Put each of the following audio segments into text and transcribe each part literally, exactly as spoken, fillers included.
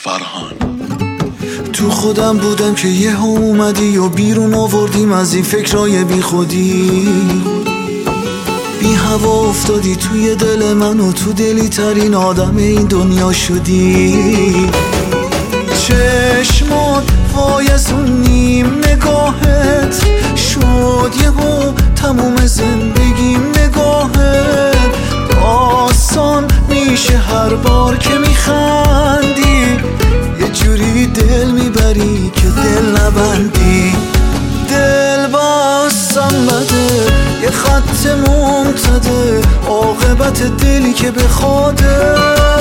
فرهان. تو خودم بودم که یه اومدی و بیرون آوردیم از این فکرای بی خودی. بی هوا افتادی توی دل من و تو دلی ترین آدم این دنیا شدی. چشمات وای از اون نیم نگاهت شد یهو تموم زندگیم. نگاهت آسان میشه هر بار که میخندی، یه جوری دل میبری که دل نبندی. دل بستم بده، یه خط ممتده، عاقبت دلی که به خوده.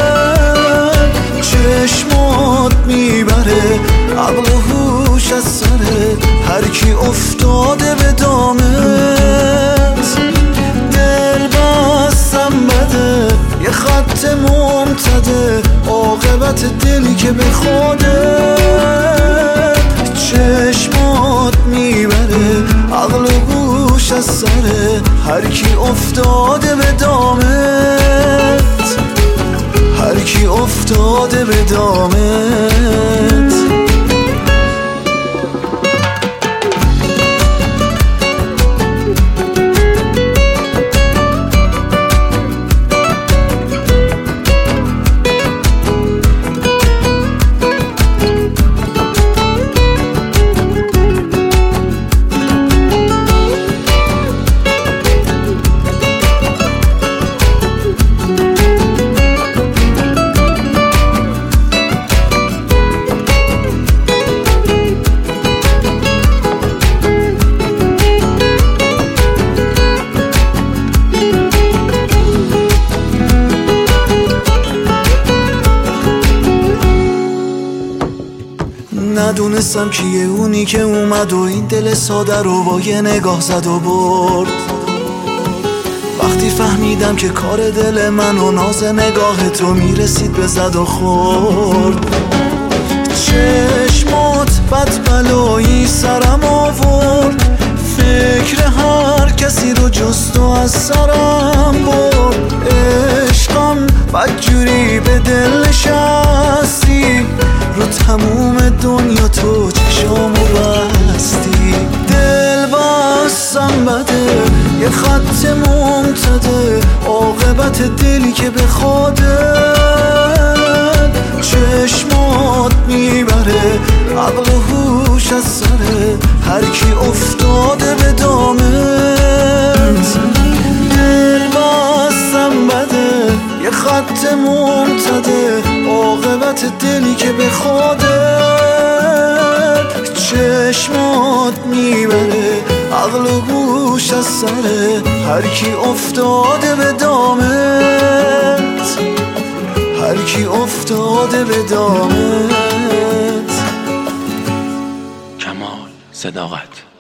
چشمات میبره عقل و هوش از سره هر کی افتاده به دامت. دل بستم بده، یه خط ممتده، عاقبت دلی که به خوده. چشمات میبره عقل و گوش از سره هر کی افتاده به دامت. هر کی افتاده به دامت. ندونستم کیه اونی که اومد و این دل ساده رو با یه نگاه زد و برد. وقتی فهمیدم که کار دل من و ناز نگاه تو میرسید به زد و خورد. چشمات بد بلایی سرم آورد، فکر هر کسی رو جست و از سرم برد. عشقم بدجوری به دل نشستی، رو تموم دنیا تو چشامو بستی. دل بستم بده، یه خط ممتده، عاقبت دلی که به خوده. چشمات میبره عقل و هوش از سره هر کی افتاده به دامت. دل بستم بده، یه خط ممتده، عاقبت دلی که به خوده. چشمات میبره عقل و گوش از سره هر کی افتاده به دامت. هر کی افتاده به دامت. کمال صداقت.